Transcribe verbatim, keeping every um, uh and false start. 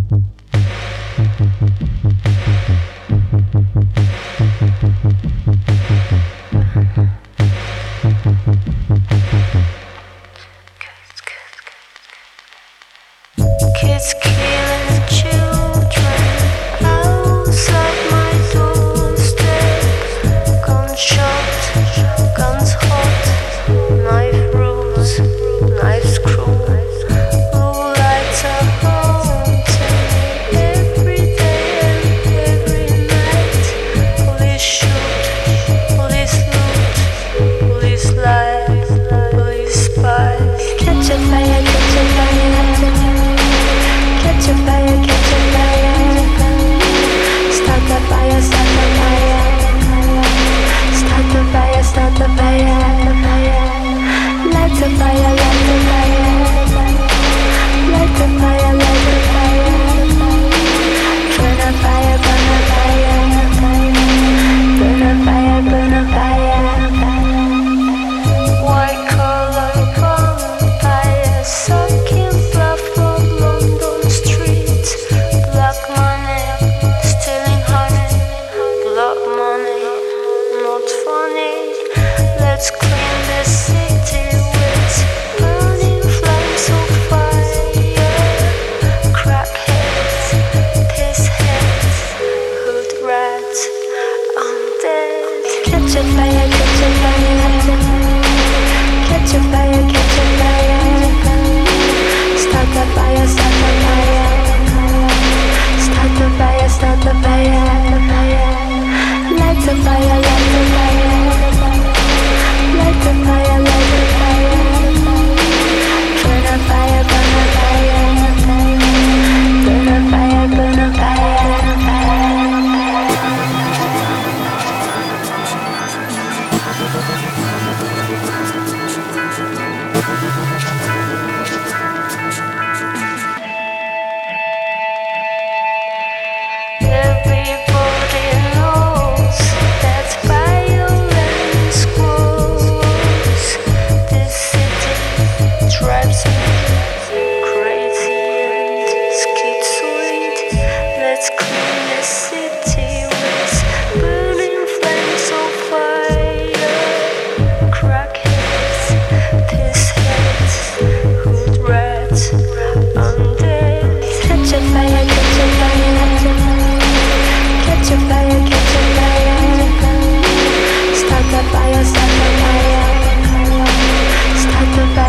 Kids killing children outside my doorstep. Gunshot, guns hot, knife rules, knives cruel. Blue lights are haunting me every day and every night. Police shoot, police loot, police lie, police spy. Catch a fire, catch a fire. Catch a fire, catch a fire. Start the fire, start the fire. Start the fire, start the fire. Light the fire, light the fire. Light the fire, light the fire. Burn a fire, burn a fire. Burn a fire, burn a fire. White collar vampire sucking blood from London streets. Black money, stealing honey. Blood money, not funny. Let's clean the city with burning flames of fire. Crackheads, piss heads, hood rats, undead. Catch a fire, catch a fire. Catch a fire, catch a fire. Start the fire, start the fire. Start the fire, start the fire. Light the fire, light the fire. Light the fire, light the fire. Burn a fire, burn a fire. Burn a fire, burn a fire. Everybody knows that violence grows. This city drives me crazy and schizoid. Let's clean the city with burning flames of fire. Crackheads, piss heads, hood rats, undead. Catch a fire, catch a fire. Catch a fire, catch a fire. Start the fire, start the fire. Start the fire.